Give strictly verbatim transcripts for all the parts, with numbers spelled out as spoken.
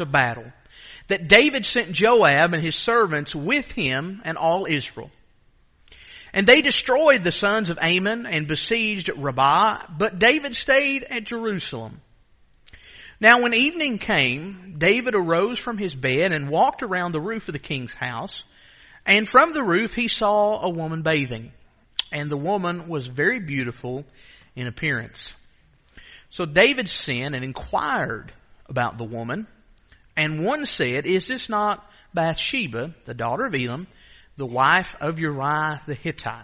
of battle, that David sent Joab and his servants with him and all Israel. And they destroyed the sons of Ammon and besieged Rabbah, but David stayed at Jerusalem. Now when evening came, David arose from his bed and walked around the roof of the king's house. And from the roof he saw a woman bathing. And the woman was very beautiful in appearance. So David sent and inquired about the woman. And one said, "Is this not Bathsheba, the daughter of Elam, the wife of Uriah the Hittite?"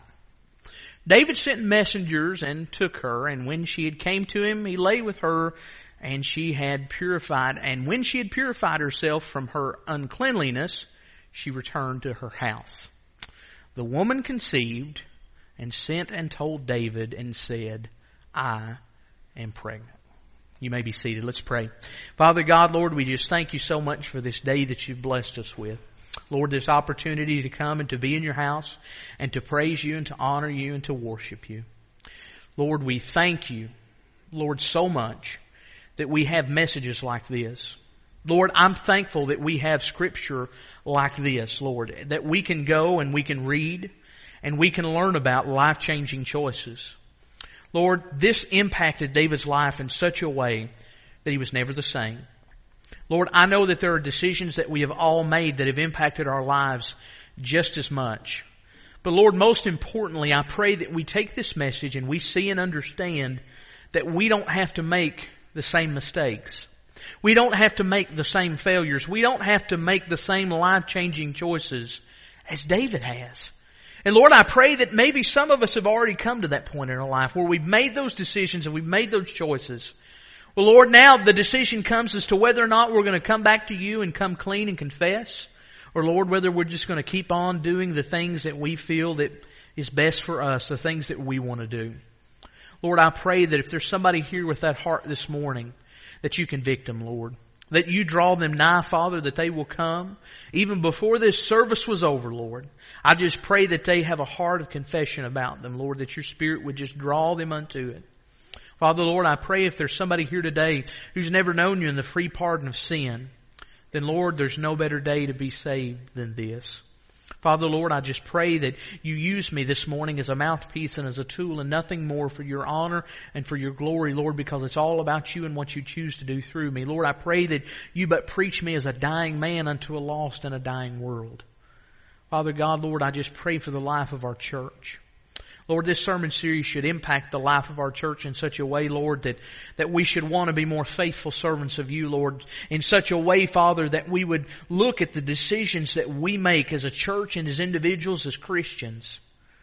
David sent messengers and took her, and when she had came to him, he lay with her, and she had purified. And when she had purified herself from her uncleanliness, she returned to her house. The woman conceived and sent and told David and said, "I am pregnant." You may be seated. Let's pray. Father God, Lord, we just thank you so much for this day that you've blessed us with. Lord, this opportunity to come and to be in your house and to praise you and to honor you and to worship you. Lord, we thank you, Lord, so much that we have messages like this. Lord, I'm thankful that we have scripture like this, Lord, that we can go and we can read and we can learn about life-changing choices. Lord, this impacted David's life in such a way that he was never the same. Lord, I know that there are decisions that we have all made that have impacted our lives just as much. But Lord, most importantly, I pray that we take this message and we see and understand that we don't have to make the same mistakes. We don't have to make the same failures. We don't have to make the same life-changing choices as David has. And Lord, I pray that maybe some of us have already come to that point in our life where we've made those decisions and we've made those choices. Well, Lord, now the decision comes as to whether or not we're going to come back to you and come clean and confess. Or Lord, whether we're just going to keep on doing the things that we feel that is best for us, the things that we want to do. Lord, I pray that if there's somebody here with that heart this morning, that you convict them, Lord. That you draw them nigh, Father, that they will come. Even before this service was over, Lord, I just pray that they have a heart of confession about them, Lord, that your Spirit would just draw them unto it. Father, Lord, I pray if there's somebody here today who's never known you in the free pardon of sin, then Lord, there's no better day to be saved than this. Father, Lord, I just pray that you use me this morning as a mouthpiece and as a tool and nothing more for your honor and for your glory, Lord, because it's all about you and what you choose to do through me. Lord, I pray that you but preach me as a dying man unto a lost and a dying world. Father God, Lord, I just pray for the life of our church. Lord, this sermon series should impact the life of our church in such a way, Lord, that, that we should want to be more faithful servants of you, Lord, in such a way, Father, that we would look at the decisions that we make as a church and as individuals, as Christians.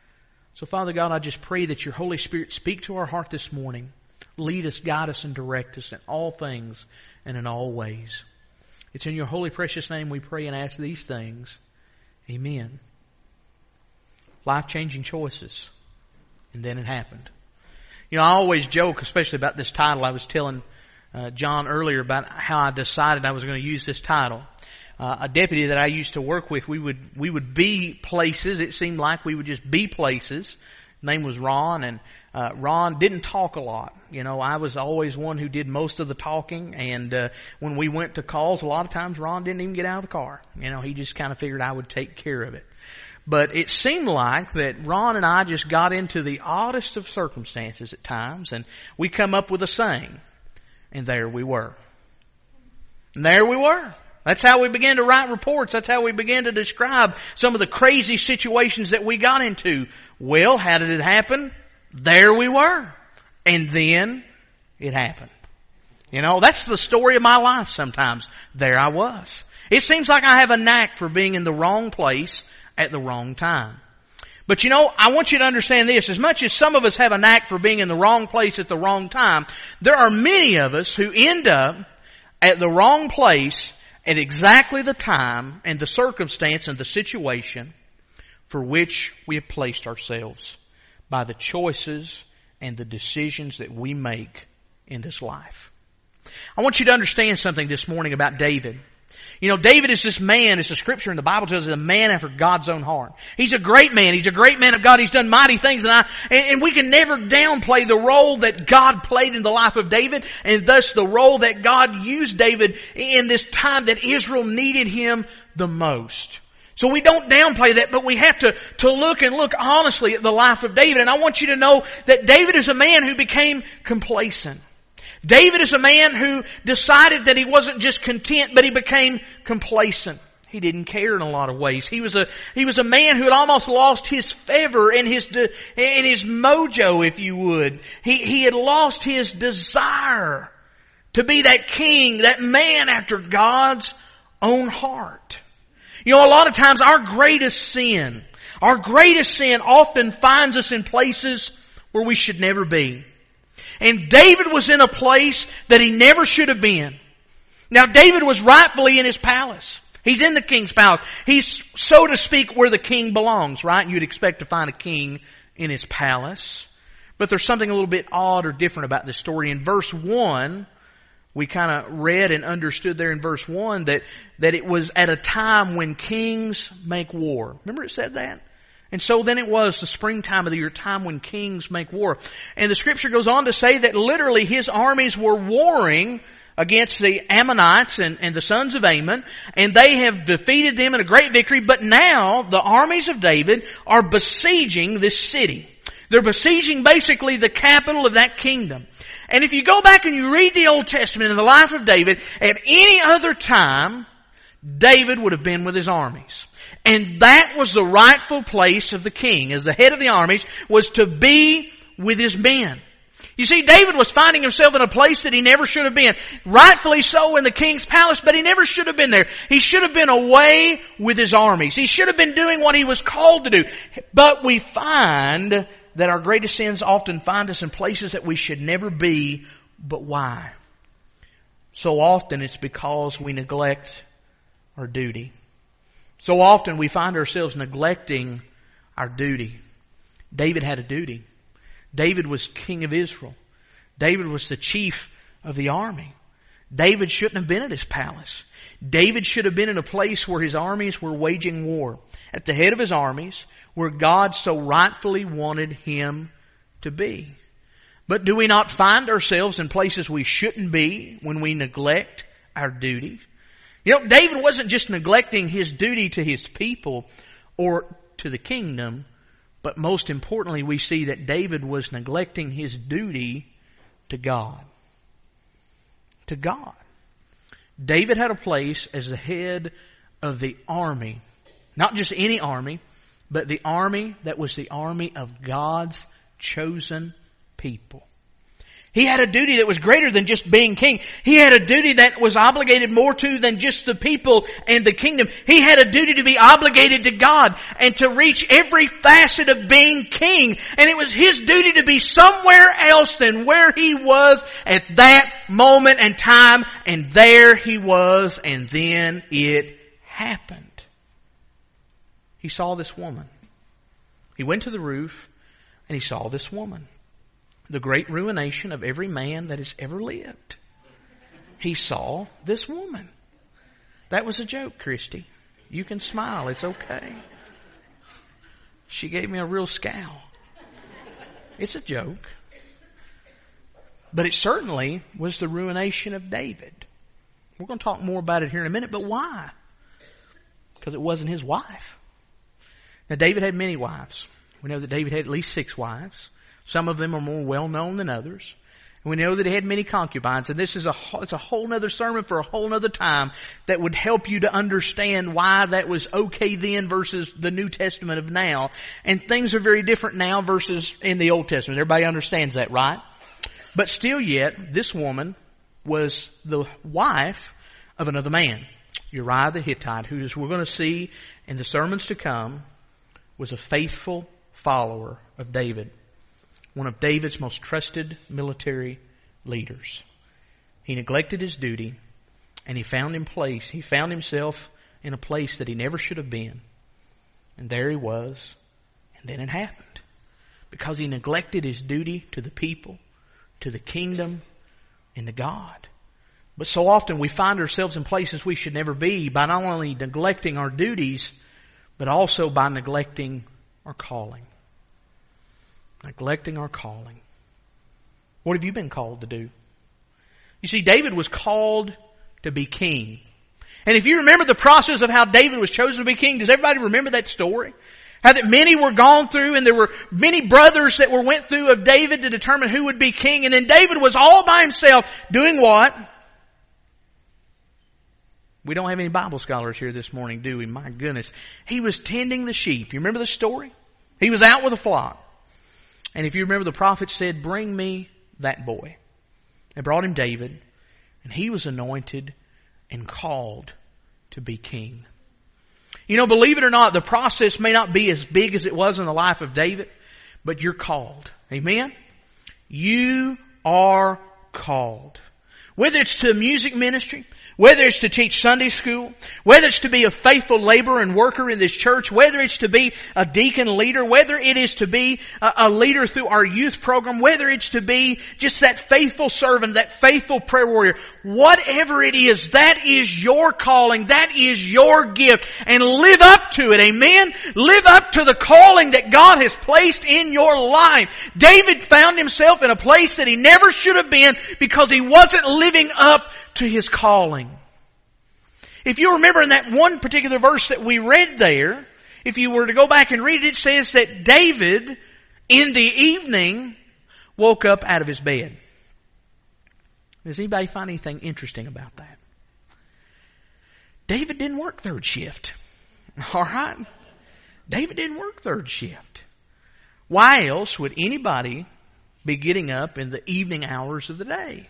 So, Father God, I just pray that your Holy Spirit speak to our heart this morning. Lead us, guide us, and direct us in all things and in all ways. It's in your holy, precious name we pray and ask these things. Amen. Life-changing choices. And then it happened. You know, I always joke, especially about this title. I was telling uh, John earlier about how I decided I was going to use this title. Uh, a deputy that I used to work with, we would we would be places. It seemed like we would just be places. His name was Ron, and uh, Ron didn't talk a lot. You know, I was always one who did most of the talking. And uh, when we went to calls, a lot of times Ron didn't even get out of the car. You know, he just kind of figured I would take care of it. But it seemed like that Ron and I just got into the oddest of circumstances at times, and we come up with a saying, and there we were. And there we were. That's how we began to write reports. That's how we began to describe some of the crazy situations that we got into. Well, how did it happen? There we were. And then it happened. You know, that's the story of my life sometimes. There I was. It seems like I have a knack for being in the wrong place at the wrong time. But you know, I want you to understand this. As much as some of us have a knack for being in the wrong place at the wrong time, there are many of us who end up at the wrong place at exactly the time and the circumstance and the situation for which we have placed ourselves by the choices and the decisions that we make in this life. I want you to understand something this morning about David. You know, David is this man, as the scripture in the Bible tells us, a man after God's own heart. He's a great man. He's a great man of God. He's done mighty things. And, I, and, and we can never downplay the role that God played in the life of David, and thus the role that God used David in this time that Israel needed him the most. So we don't downplay that, but we have to, to look and look honestly at the life of David. And I want you to know that David is a man who became complacent. David is a man who decided that he wasn't just content, but he became complacent. He didn't care in a lot of ways. He was a, he was a man who had almost lost his favor and his, de, and his mojo, if you would. He, he had lost his desire to be that king, that man after God's own heart. You know, a lot of times our greatest sin, our greatest sin often finds us in places where we should never be. And David was in a place that he never should have been. Now, David was rightfully in his palace. He's in the king's palace. He's, so to speak, where the king belongs, right? And you'd expect to find a king in his palace. But there's something a little bit odd or different about this story. In verse one, we kind of read and understood there in verse one that, that it was at a time when kings make war. Remember it said that? And so then it was the springtime of the year, time when kings make war. And the scripture goes on to say that literally his armies were warring against the Ammonites and, and the sons of Ammon, and they have defeated them in a great victory. But now the armies of David are besieging this city. They're besieging basically the capital of that kingdom. And if you go back and you read the Old Testament in the life of David, at any other time, David would have been with his armies. And that was the rightful place of the king, as the head of the armies, was to be with his men. You see, David was finding himself in a place that he never should have been. Rightfully so in the king's palace, but he never should have been there. He should have been away with his armies. He should have been doing what he was called to do. But we find that our greatest sins often find us in places that we should never be. But why? So often it's because we neglect our duty. So often we find ourselves neglecting our duty. David had a duty. David was king of Israel. David was the chief of the army. David shouldn't have been at his palace. David should have been in a place where his armies were waging war. At the head of his armies, where God so rightfully wanted him to be. But do we not find ourselves in places we shouldn't be when we neglect our duty? You know, David wasn't just neglecting his duty to his people or to the kingdom, but most importantly, we see that David was neglecting his duty to God. To God. David had a place as the head of the army. Not just any army, but the army that was the army of God's chosen people. He had a duty that was greater than just being king. He had a duty that was obligated more to than just the people and the kingdom. He had a duty to be obligated to God and to reach every facet of being king. And it was his duty to be somewhere else than where he was at that moment and time. And there he was, and then it happened. He saw this woman. He went to the roof and he saw this woman. The great ruination of every man that has ever lived. He saw this woman. That was a joke, Christy. You can smile. It's okay. She gave me a real scowl. It's a joke. But it certainly was the ruination of David. We're going to talk more about it here in a minute, but why? Because it wasn't his wife. Now, David had many wives. We know that David had at least six wives. Some of them are more well known than others. And we know that he had many concubines. And this is a, it's a whole other sermon for a whole other time that would help you to understand why that was okay then versus the New Testament of now. And things are very different now versus in the Old Testament. Everybody understands that, right? But still yet, this woman was the wife of another man, Uriah the Hittite, who, as we're going to see in the sermons to come, was a faithful follower of David. One of David's most trusted military leaders. He neglected his duty, and he found him place. He found himself in a place that he never should have been. And there he was. And then it happened. Because he neglected his duty to the people, to the kingdom, and to God. But so often we find ourselves in places we should never be by not only neglecting our duties, but also by neglecting our calling. Neglecting our calling. What have you been called to do? You see, David was called to be king. And if you remember the process of how David was chosen to be king, does everybody remember that story? How that many were gone through and there were many brothers that were went through of David to determine who would be king. And then David was all by himself doing what? We don't have any Bible scholars here this morning, do we? My goodness. He was tending the sheep. You remember the story? He was out with a flock. And if you remember, the prophet said, bring me that boy. They brought him David, and he was anointed and called to be king. You know, believe it or not, the process may not be as big as it was in the life of David, but you're called. Amen? You are called. Whether it's to a music ministry, whether it's to teach Sunday school, whether it's to be a faithful laborer and worker in this church, whether it's to be a deacon leader, whether it is to be a, a leader through our youth program, whether it's to be just that faithful servant, that faithful prayer warrior, whatever it is, that is your calling, that is your gift, and live up to it, amen? Live up to the calling that God has placed in your life. David found himself in a place that he never should have been because he wasn't living up to his calling. If you remember in that one particular verse that we read there, if you were to go back and read it, it says that David in the evening woke up out of his bed. Does anybody find anything interesting about that? David didn't work third shift. Alright? David didn't work third shift. Why else would anybody be getting up in the evening hours of the day?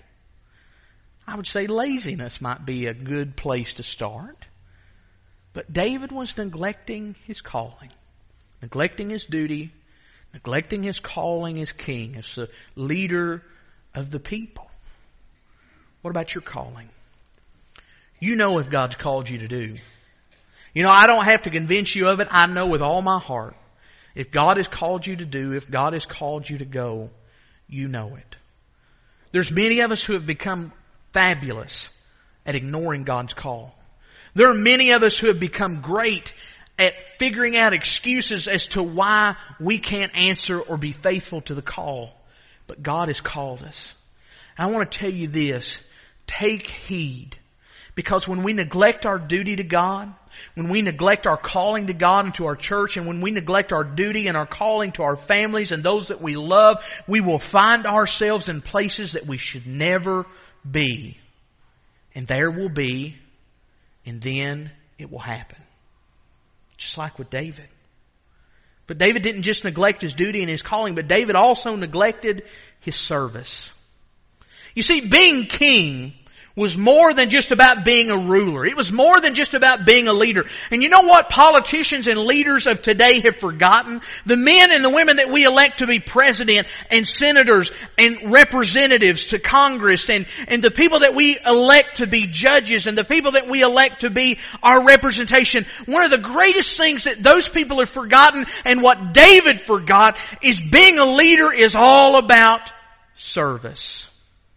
I would say laziness might be a good place to start. But David was neglecting his calling, neglecting his duty, neglecting his calling as king, as the leader of the people. What about your calling? You know if God's called you to do. You know, I don't have to convince you of it. I know with all my heart. If God has called you to do, if God has called you to go, you know it. There's many of us who have become fabulous at ignoring God's call. There are many of us who have become great at figuring out excuses as to why we can't answer or be faithful to the call. But God has called us. I want to tell you this. Take heed. Because when we neglect our duty to God, when we neglect our calling to God and to our church, and when we neglect our duty and our calling to our families and those that we love, we will find ourselves in places that we should never be. And there will be, and then it will happen. Just like with David. But David didn't just neglect his duty and his calling, but David also neglected his service. You see, being king was more than just about being a ruler. It was more than just about being a leader. And you know what politicians and leaders of today have forgotten? The men and the women that we elect to be president and senators and representatives to Congress and, and the people that we elect to be judges and the people that we elect to be our representation. One of the greatest things that those people have forgotten and what David forgot is being a leader is all about service.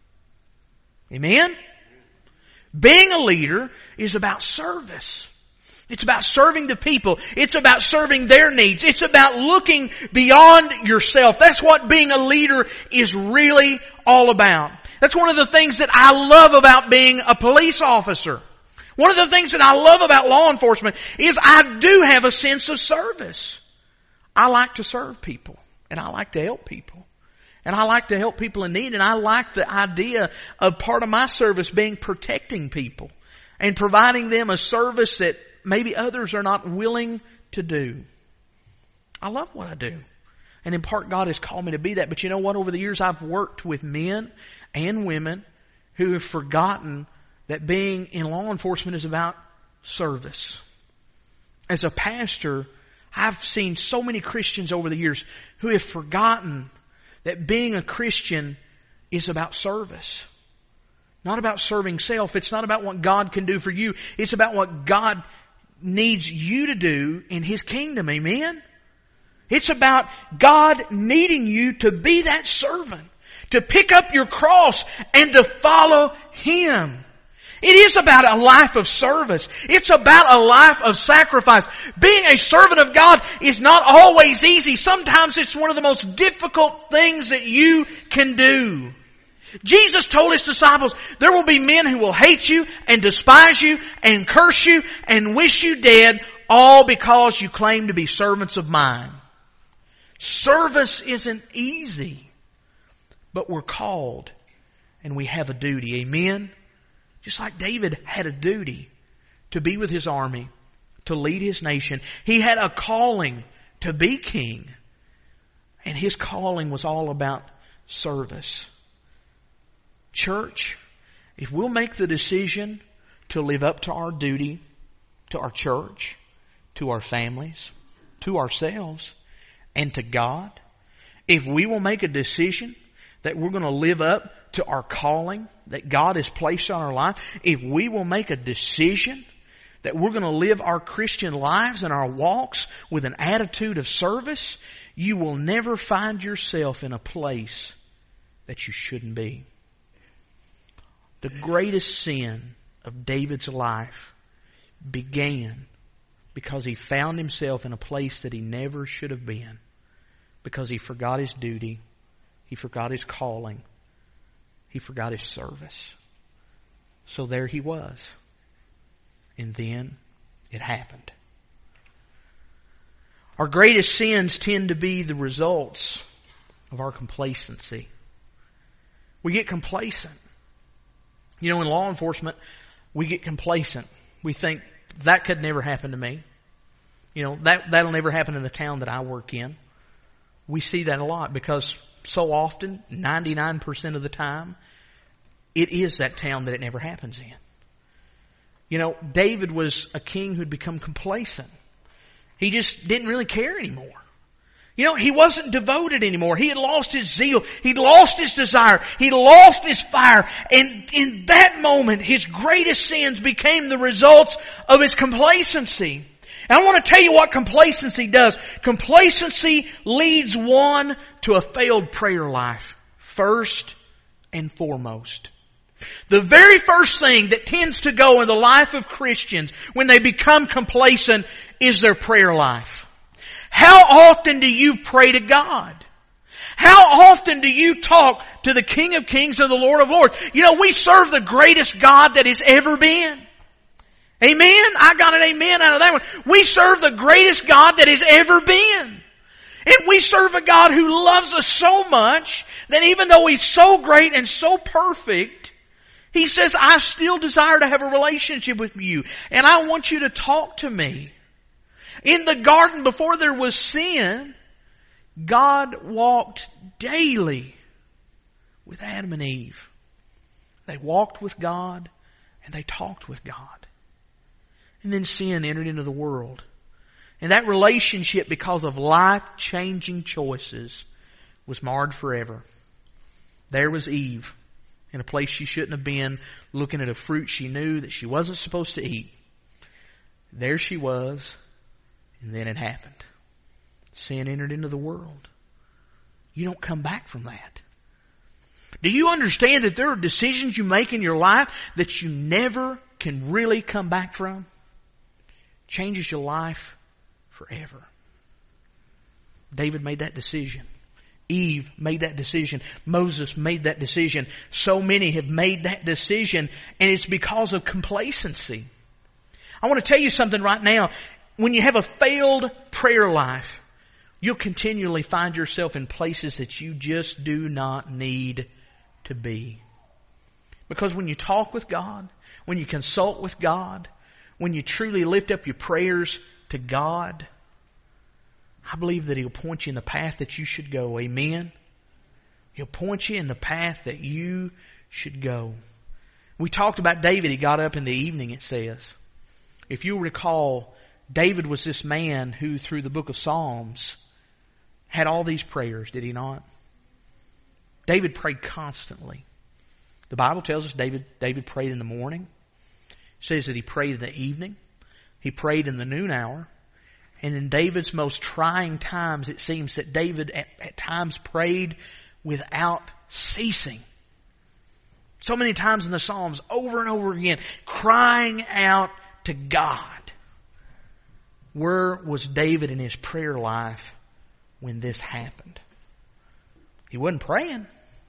Amen? Being a leader is about service. It's about serving the people. It's about serving their needs. It's about looking beyond yourself. That's what being a leader is really all about. That's one of the things that I love about being a police officer. One of the things that I love about law enforcement is I do have a sense of service. I like to serve people and I like to help people. And I like to help people in need, and I like the idea of part of my service being protecting people and providing them a service that maybe others are not willing to do. I love what I do. And in part, God has called me to be that. But you know what? Over the years, I've worked with men and women who have forgotten that being in law enforcement is about service. As a pastor, I've seen so many Christians over the years who have forgotten that being a Christian is about service. Not about serving self. It's not about what God can do for you. It's about what God needs you to do in His kingdom. Amen? It's about God needing you to be that servant. To pick up your cross and to follow Him. It is about a life of service. It's about a life of sacrifice. Being a servant of God is not always easy. Sometimes it's one of the most difficult things that you can do. Jesus told His disciples, there will be men who will hate you and despise you and curse you and wish you dead, all because you claim to be servants of mine. Service isn't easy, but we're called and we have a duty. Amen? Just like David had a duty to be with his army, to lead his nation. He had a calling to be king. And his calling was all about service. Church, if we'll make the decision to live up to our duty, to our church, to our families, to ourselves, and to God, if we will make a decision that we're going to live up to our calling that God has placed on our life, if we will make a decision that we're going to live our Christian lives and our walks with an attitude of service, you will never find yourself in a place that you shouldn't be. The greatest sin of David's life began because he found himself in a place that he never should have been, because he forgot his duty, he forgot his calling, he forgot his service. So there he was. And then it happened. Our greatest sins tend to be the results of our complacency. We get complacent. You know, in law enforcement, we get complacent. We think, that could never happen to me. You know, that, that'll never happen in the town that I work in. We see that a lot because so often, ninety-nine percent of the time, it is that town that it never happens in. You know, David was a king who'd become complacent. He just didn't really care anymore. You know, he wasn't devoted anymore. He had lost his zeal. He'd lost his desire. He'd lost his fire. And in that moment, his greatest sins became the results of his complacency. And I want to tell you what complacency does. Complacency leads one to a failed prayer life, first and foremost. The very first thing that tends to go in the life of Christians when they become complacent is their prayer life. How often do you pray to God? How often do you talk to the King of Kings and the Lord of Lords? You know, we serve the greatest God that has ever been. Amen? I got an amen out of that one. We serve the greatest God that has ever been. And we serve a God who loves us so much that even though He's so great and so perfect, He says, I still desire to have a relationship with you. And I want you to talk to me. In the garden before there was sin, God walked daily with Adam and Eve. They walked with God and they talked with God. And then sin entered into the world. And that relationship, because of life-changing choices, was marred forever. There was Eve in a place she shouldn't have been, looking at a fruit she knew that she wasn't supposed to eat. There she was, and then it happened. Sin entered into the world. You don't come back from that. Do you understand that there are decisions you make in your life that you never can really come back from? Changes your life forever. David made that decision. Eve made that decision. Moses made that decision. So many have made that decision, and it's because of complacency. I want to tell you something right now. When you have a failed prayer life, you'll continually find yourself in places that you just do not need to be. Because when you talk with God, when you consult with God, when you truly lift up your prayers to God, I believe that He'll point you in the path that you should go. Amen? He'll point you in the path that you should go. We talked about David. He got up in the evening, it says. If you recall, David was this man who, through the book of Psalms, had all these prayers, did he not? David prayed constantly. The Bible tells us David, David prayed in the morning. It says that he prayed in the evening. He prayed in the noon hour. And in David's most trying times, it seems that David at, at times prayed without ceasing. So many times in the Psalms, over and over again, crying out to God. Where was David in his prayer life when this happened? He wasn't praying.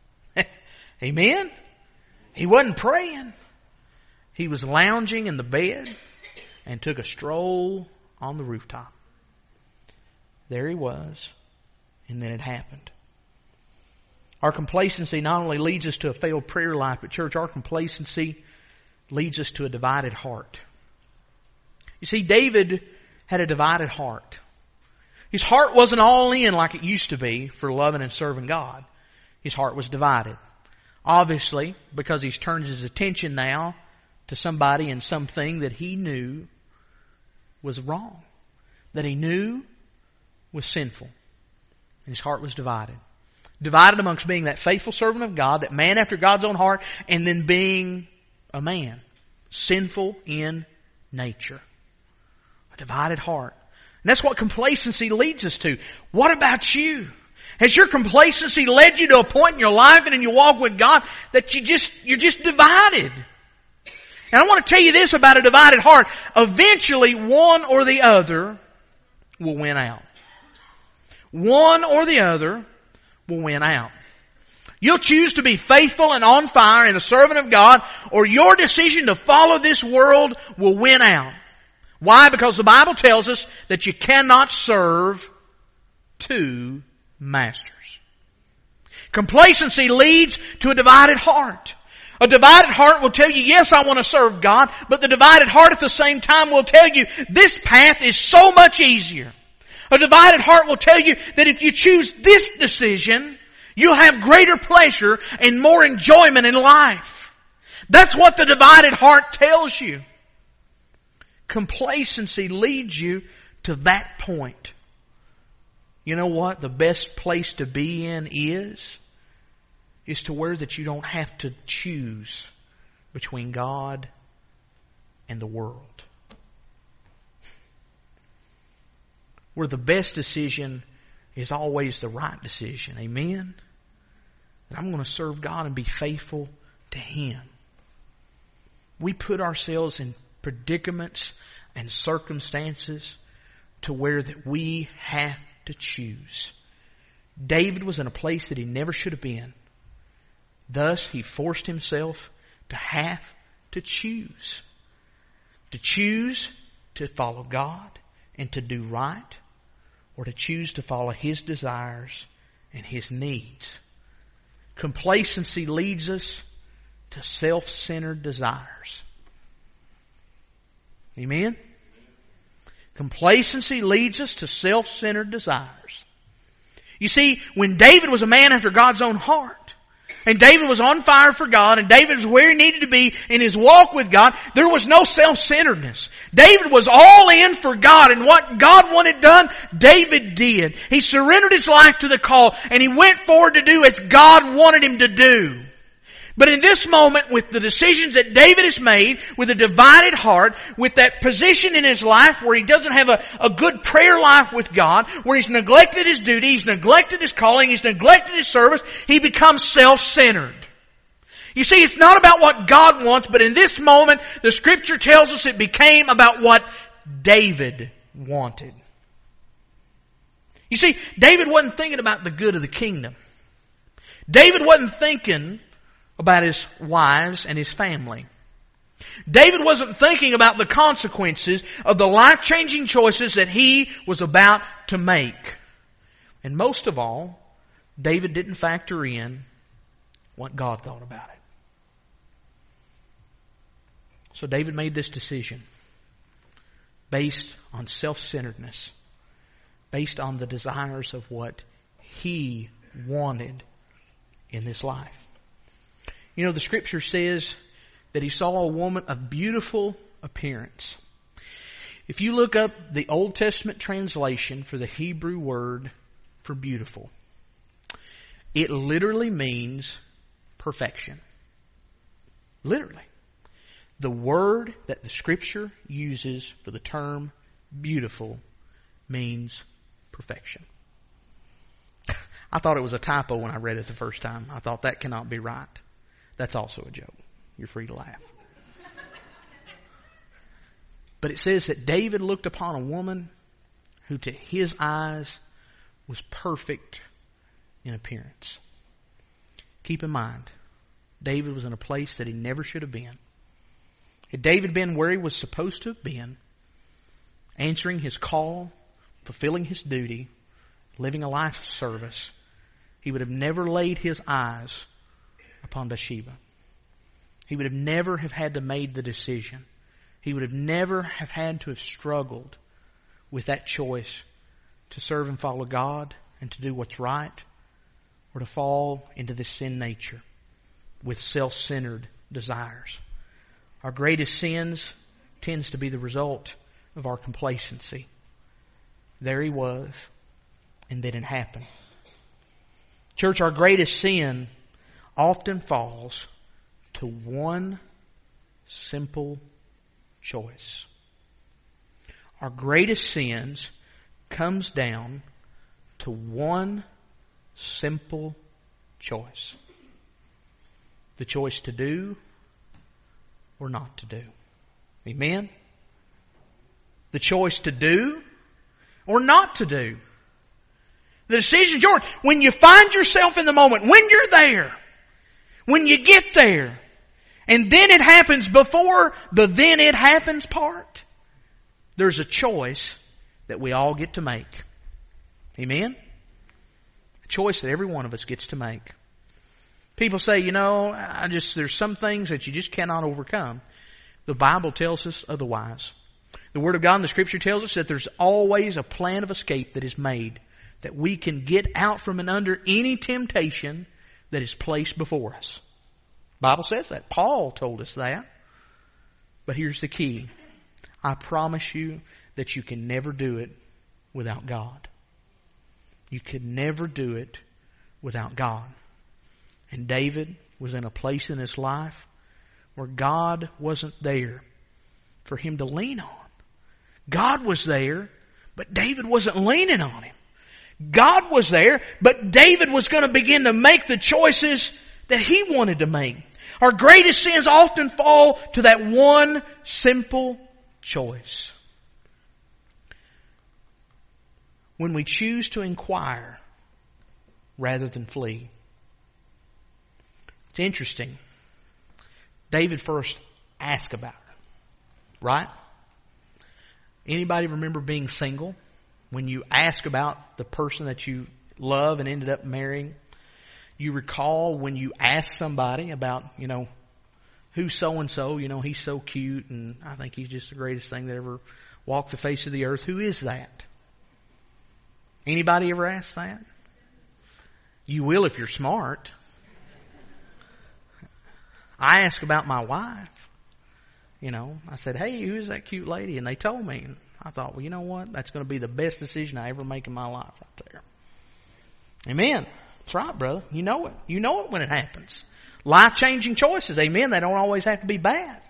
Amen? He wasn't praying. He was lounging in the bed and took a stroll on the rooftop. There he was, and then it happened. Our complacency not only leads us to a failed prayer life, but church, our complacency leads us to a divided heart. You see, David had a divided heart. His heart wasn't all in like it used to be for loving and serving God. His heart was divided. Obviously, because he's turned his attention now to somebody and something that he knew was wrong, that he knew was sinful. And his heart was divided. Divided amongst being that faithful servant of God, that man after God's own heart, and then being a man, sinful in nature. A divided heart. And that's what complacency leads us to. What about you? Has your complacency led you to a point in your life and in your walk with God that you just, you're just divided? And I want to tell you this about a divided heart. Eventually, one or the other will win out. One or the other will win out. You'll choose to be faithful and on fire and a servant of God, or your decision to follow this world will win out. Why? Because the Bible tells us that you cannot serve two masters. Complacency leads to a divided heart. A divided heart will tell you, yes, I want to serve God, but the divided heart at the same time will tell you, this path is so much easier. A divided heart will tell you that if you choose this decision, you'll have greater pleasure and more enjoyment in life. That's what the divided heart tells you. Complacency leads you to that point. You know what the best place to be in is? Is to where that you don't have to choose between God and the world. Where the best decision is always the right decision. Amen? And I'm going to serve God and be faithful to Him. We put ourselves in predicaments and circumstances to where that we have to choose. David was in a place that he never should have been. Thus, he forced himself to have to choose. To choose to follow God and to do right, or to choose to follow his desires and his needs. Complacency leads us to self-centered desires. Amen? Complacency leads us to self-centered desires. You see, when David was a man after God's own heart, and David was on fire for God, and David was where he needed to be in his walk with God, there was no self-centeredness. David was all in for God, and what God wanted done, David did. He surrendered his life to the call, and he went forward to do as God wanted him to do. But in this moment, with the decisions that David has made, with a divided heart, with that position in his life where he doesn't have a, a good prayer life with God, where he's neglected his duty, he's neglected his calling, he's neglected his service, he becomes self-centered. You see, it's not about what God wants, but in this moment, the Scripture tells us it became about what David wanted. You see, David wasn't thinking about the good of the kingdom. David wasn't thinking about his wives and his family. David wasn't thinking about the consequences of the life-changing choices that he was about to make. And most of all, David didn't factor in what God thought about it. So David made this decision based on self-centeredness, based on the desires of what he wanted in this life. You know, the Scripture says that he saw a woman of beautiful appearance. If you look up the Old Testament translation for the Hebrew word for beautiful, it literally means perfection. Literally. The word that the Scripture uses for the term beautiful means perfection. I thought it was a typo when I read it the first time. I thought that cannot be right. That's also a joke. You're free to laugh. But it says that David looked upon a woman who to his eyes was perfect in appearance. Keep in mind, David was in a place that he never should have been. Had David been where he was supposed to have been, answering his call, fulfilling his duty, living a life of service, he would have never laid his eyes upon Bathsheba. He would have never have had to make the decision. He would have never have had to have struggled with that choice to serve and follow God and to do what's right, or to fall into this sin nature with self-centered desires. Our greatest sins tends to be the result of our complacency. There he was, and then it happened. Church, our greatest sin often falls to one simple choice. Our greatest sins comes down to one simple choice. The choice to do or not to do. Amen? The choice to do or not to do. The decision's yours. When you find yourself in the moment, when you're there, when you get there, and then it happens before the then it happens part, there's a choice that we all get to make. Amen? A choice that every one of us gets to make. People say, you know, I just there's some things that you just cannot overcome. The Bible tells us otherwise. The Word of God in the Scripture tells us that there's always a plan of escape that is made, that we can get out from and under any temptation that is placed before us. The Bible says that. Paul told us that. But here's the key. I promise you that you can never do it without God. You could never do it without God. And David was in a place in his life where God wasn't there for him to lean on. God was there, but David wasn't leaning on him. God was there, but David was going to begin to make the choices that he wanted to make. Our greatest sins often fall to that one simple choice. When we choose to inquire rather than flee. It's interesting. David first asked about her. Right? Anybody remember being single? When you ask about the person that you love and ended up marrying, you recall when you ask somebody about, you know, who's so-and-so, you know, he's so cute and I think he's just the greatest thing that ever walked the face of the earth. Who is that? Anybody ever asked that? You will if you're smart. I asked about my wife. You know, I said, hey, who is that cute lady? And they told me. And I thought, well, you know what? That's going to be the best decision I ever make in my life right there. Amen. That's right, brother. You know it. You know it when it happens. Life-changing choices. Amen. They don't always have to be bad.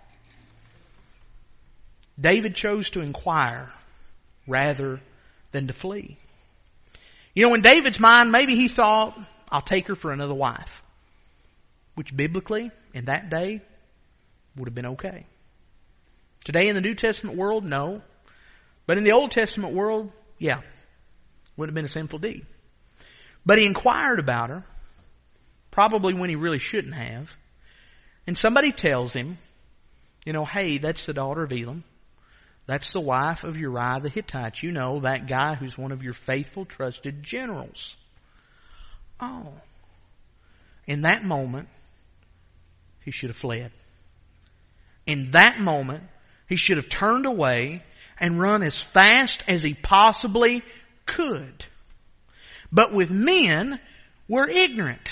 David chose to inquire rather than to flee. You know, in David's mind, maybe he thought, I'll take her for another wife. Which biblically, in that day, would have been okay. Today in the New Testament world, no. But in the Old Testament world, yeah. Would have been a sinful deed. But he inquired about her, probably when he really shouldn't have. And somebody tells him, you know, hey, that's the daughter of Elam. That's the wife of Uriah the Hittite. You know, that guy who's one of your faithful, trusted generals. Oh. In that moment, he should have fled. In that moment, he should have turned away and run as fast as he possibly could. But with men, we're ignorant.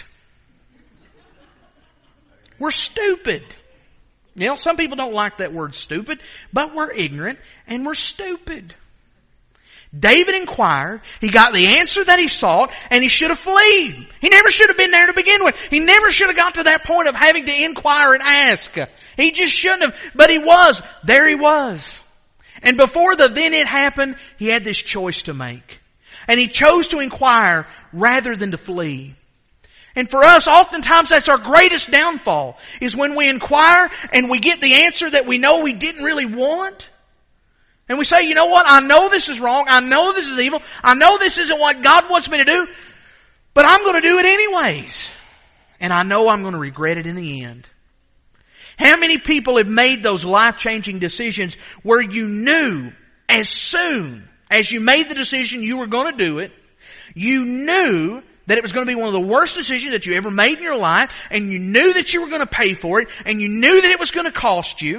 We're stupid. You know, some people don't like that word stupid, but we're ignorant and we're stupid. David inquired, he got the answer that he sought, and he should have fled. He never should have been there to begin with. He never should have got to that point of having to inquire and ask. He just shouldn't have, but he was. There he was. And before the then it happened, he had this choice to make. And he chose to inquire rather than to flee. And for us, oftentimes that's our greatest downfall, is when we inquire and we get the answer that we know we didn't really want. And we say, you know what, I know this is wrong, I know this is evil, I know this isn't what God wants me to do, but I'm going to do it anyways. And I know I'm going to regret it in the end. How many people have made those life-changing decisions where you knew as soon as you made the decision you were going to do it, you knew that it was going to be one of the worst decisions that you ever made in your life, and you knew that you were going to pay for it, and you knew that it was going to cost you,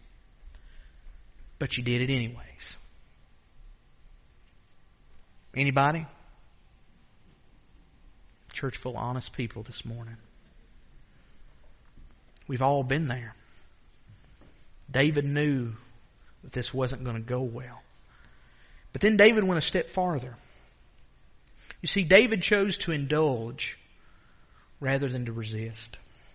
but you did it anyways. Anybody? Church full of honest people this morning. We've all been there. David knew that this wasn't going to go well. But then David went a step farther. You see, David chose to indulge rather than to resist.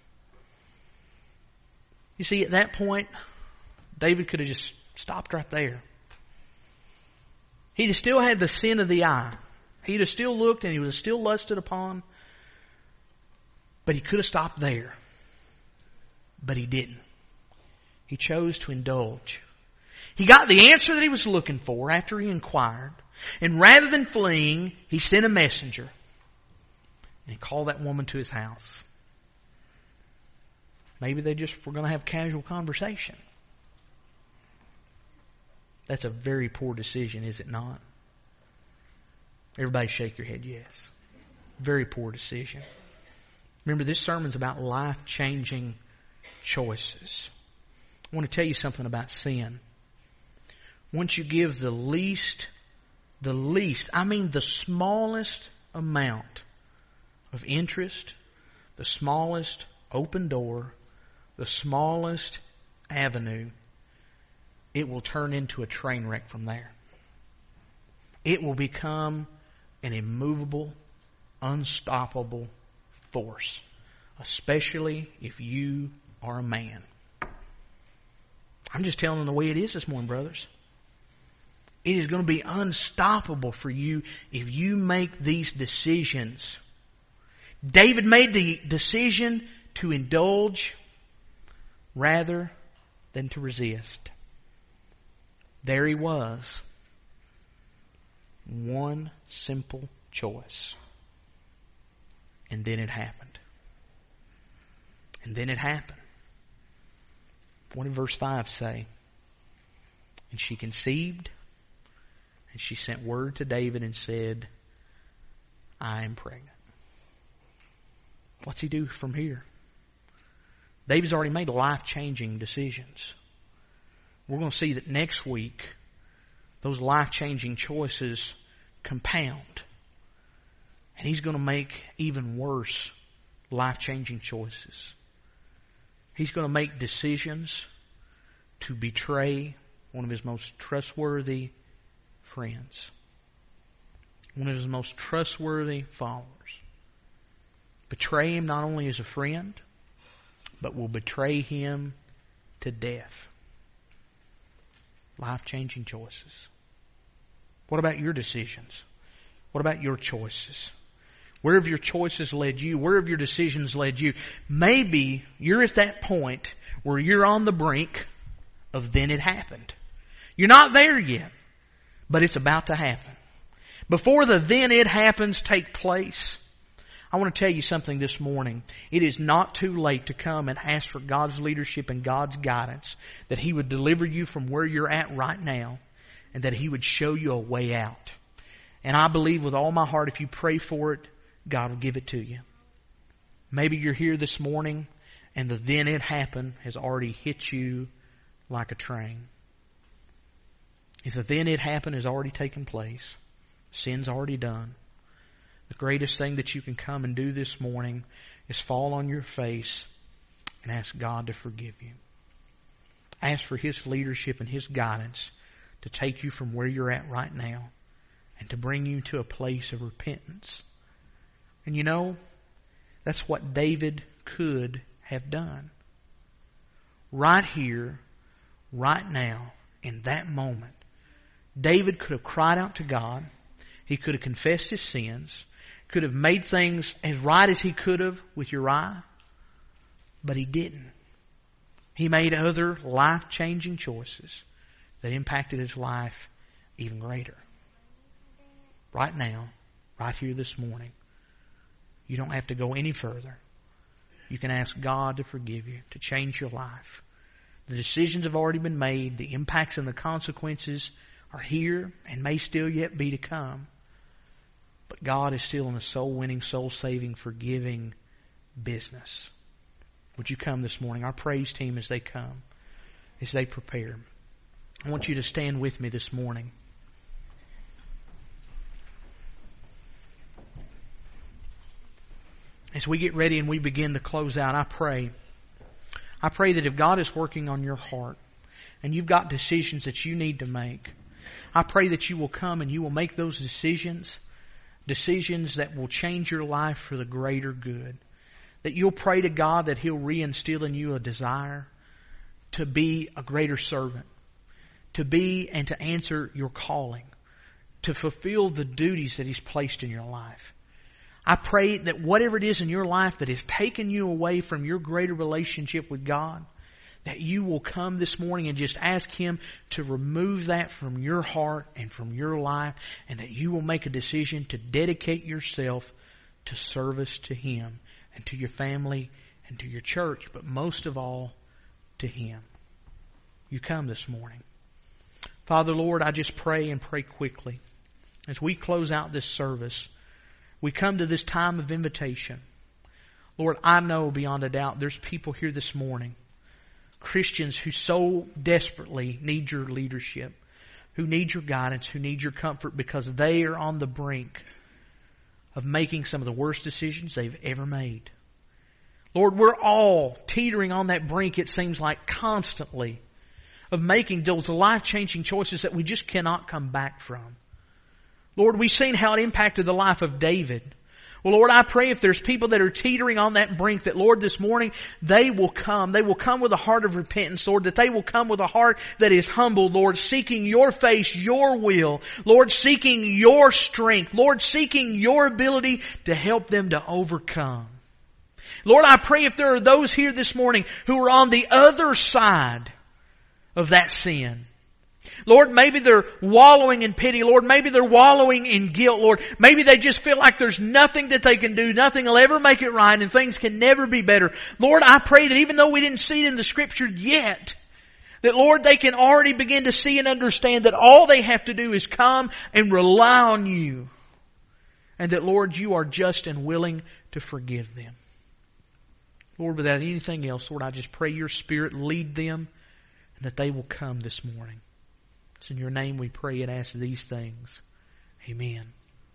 You see, at that point, David could have just stopped right there. He'd have still had the sin of the eye. He'd have still looked and he would have still lusted upon. But he could have stopped there. But he didn't. He chose to indulge. He got the answer that he was looking for after he inquired. And rather than fleeing, he sent a messenger. And he called that woman to his house. Maybe they just were going to have casual conversation. That's a very poor decision, is it not? Everybody shake your head, yes. Very poor decision. Remember, this sermon's about life-changing choices. I want to tell you something about sin. Once you give the least, the least, I mean the smallest amount of interest, the smallest open door, the smallest avenue, it will turn into a train wreck from there. It will become an immovable, unstoppable force, especially if you are a man. I'm just telling them the way it is this morning, brothers. It is going to be unstoppable for you if you make these decisions. David made the decision to indulge rather than to resist. There he was. One simple choice. And then it happened. And then it happened. What did verse five say? And she conceived, and she sent word to David and said, I am pregnant. What's he do from here? David's already made life-changing decisions. We're going to see that next week, those life-changing choices compound. And he's going to make even worse life-changing choices. He's going to make decisions to betray one of his most trustworthy friends. One of his most trustworthy followers. Betray him not only as a friend, but will betray him to death. Life-changing choices. What about your decisions? What about your choices? Where have your choices led you? Where have your decisions led you? Maybe you're at that point where you're on the brink of then it happened. You're not there yet, but it's about to happen. Before the then it happens take place, I want to tell you something this morning. It is not too late to come and ask for God's leadership and God's guidance, that He would deliver you from where you're at right now, and that He would show you a way out. And I believe with all my heart, if you pray for it, God will give it to you. Maybe you're here this morning and the then it happened has already hit you like a train. If the then it happened has already taken place, sin's already done, the greatest thing that you can come and do this morning is fall on your face and ask God to forgive you. Ask for His leadership and His guidance to take you from where you're at right now and to bring you to a place of repentance. And you know, that's what David could have done. Right here, right now, in that moment, David could have cried out to God. He could have confessed his sins, could have made things as right as he could have with Uriah, but he didn't. He made other life-changing choices that impacted his life even greater. Right now, right here this morning, you don't have to go any further. You can ask God to forgive you, to change your life. The decisions have already been made. The impacts and the consequences are here and may still yet be to come. But God is still in the soul-winning, soul-saving, forgiving business. Would you come this morning? Our praise team, as they come, as they prepare, I want you to stand with me this morning. As we get ready and we begin to close out, I pray. I pray that if God is working on your heart and you've got decisions that you need to make, I pray that you will come and you will make those decisions, decisions that will change your life for the greater good. That you'll pray to God that He'll reinstill in you a desire to be a greater servant, to be and to answer your calling, to fulfill the duties that He's placed in your life. I pray that whatever it is in your life that has taken you away from your greater relationship with God, that you will come this morning and just ask Him to remove that from your heart and from your life, and that you will make a decision to dedicate yourself to service to Him and to your family and to your church, but most of all, to Him. You come this morning. Father, Lord, I just pray and pray quickly. As we close out this service, we come to this time of invitation. Lord, I know beyond a doubt there's people here this morning, Christians who so desperately need your leadership, who need your guidance, who need your comfort, because they are on the brink of making some of the worst decisions they've ever made. Lord, we're all teetering on that brink, it seems like, constantly, of making those life-changing choices that we just cannot come back from. Lord, we've seen how it impacted the life of David. Well, Lord, I pray if there's people that are teetering on that brink, that, Lord, this morning, they will come. They will come with a heart of repentance, Lord, that they will come with a heart that is humble, Lord, seeking your face, your will, Lord, seeking your strength, Lord, seeking your ability to help them to overcome. Lord, I pray if there are those here this morning who are on the other side of that sin, Lord, maybe they're wallowing in pity. Lord, maybe they're wallowing in guilt. Lord, maybe they just feel like there's nothing that they can do. Nothing will ever make it right and things can never be better. Lord, I pray that even though we didn't see it in the Scripture yet, that, Lord, they can already begin to see and understand that all they have to do is come and rely on you. And that, Lord, you are just and willing to forgive them. Lord, without anything else, Lord, I just pray your Spirit lead them and that they will come this morning. It's in your name we pray and ask these things. Amen.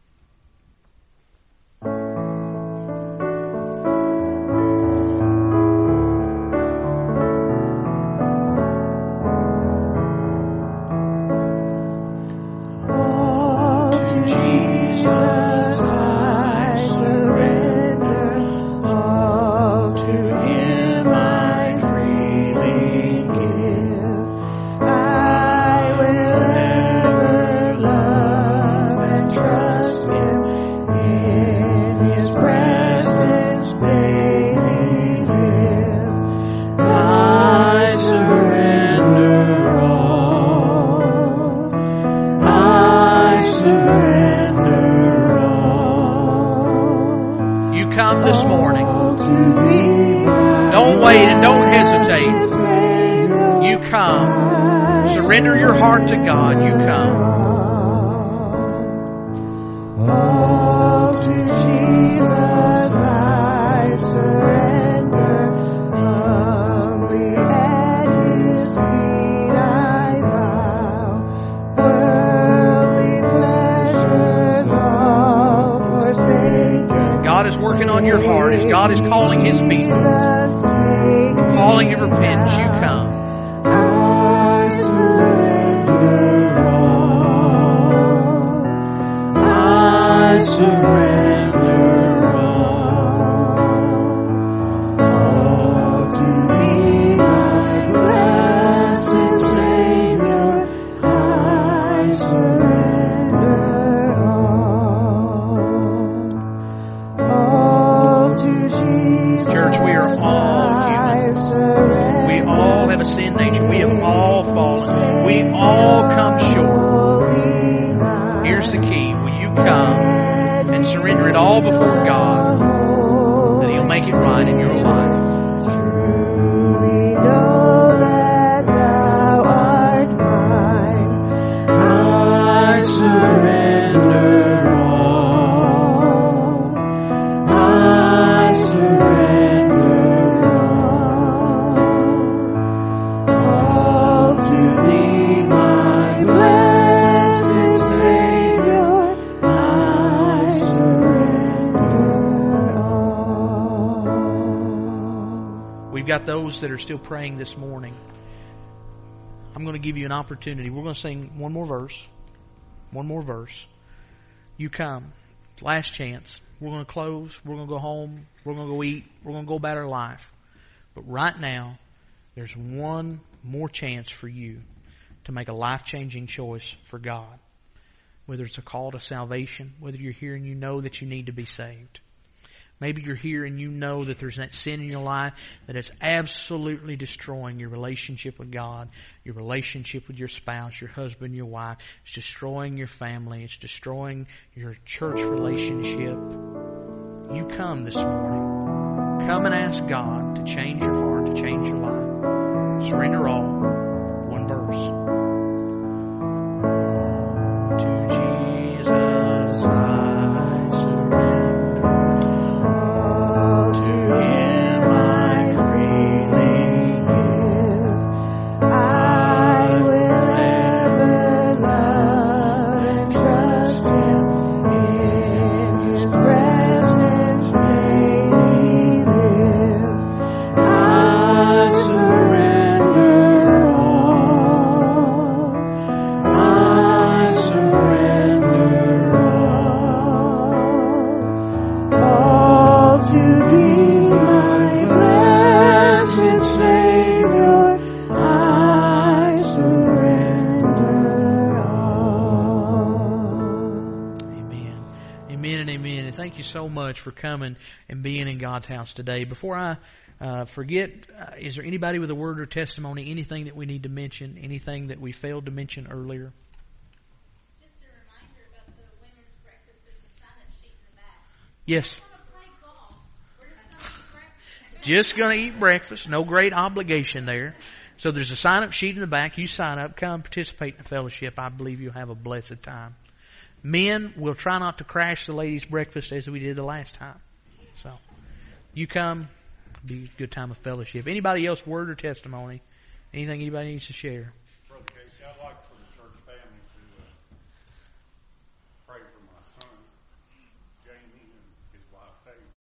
Surrender your heart to God. You come. Oh, to Jesus I surrender. Humbly at His feet I bow. Worldly pleasures all forsaken. God is working on your heart as God is calling His people, calling you to repentance. You come. I surrender all. I surrender all. All to Thee, my blessed Savior. I surrender all. surrender all. I surrender all. All to Thee, my blessed Savior. I surrender all. We've got those that are still praying this morning. I'm going to give you an opportunity. We're going to sing one more verse. One more verse. You come. Last chance. We're going to close. We're going to go home. We're going to go eat. We're going to go about our life. But right now, there's one more chance for you to make a life-changing choice for God. Whether it's a call to salvation, whether you're here and you know that you need to be saved. Maybe you're here and you know that there's that sin in your life that is absolutely destroying your relationship with God, your relationship with your spouse, your husband, your wife. It's destroying your family. It's destroying your church relationship. You come this morning. Come and ask God to change your heart, to change your life. Surrender all. One verse. To Jesus I surrender. To Him I freely give. I will ever love and trust Him. In His presence daily live. I surrender all. I surrender all. All to Thee, my blessed Savior, I surrender all. Amen. Amen and amen. And thank you so much for coming and being in God's house today. Before I uh, forget, uh, is there anybody with a word or testimony, anything that we need to mention, anything that we failed to mention earlier? Just a reminder about the women's breakfast. There's a sign-up sheet in the back. Yes. We're going to play golf. We're just going to eat breakfast. Just going to eat breakfast. No great obligation there. So there's a sign-up sheet in the back. You sign up. Come participate in the fellowship. I believe you'll have a blessed time. Men, we'll try not to crash the ladies' breakfast as we did the last time. So you come. It'll be a good time of fellowship. Anybody else, word or testimony? Anything anybody needs to share?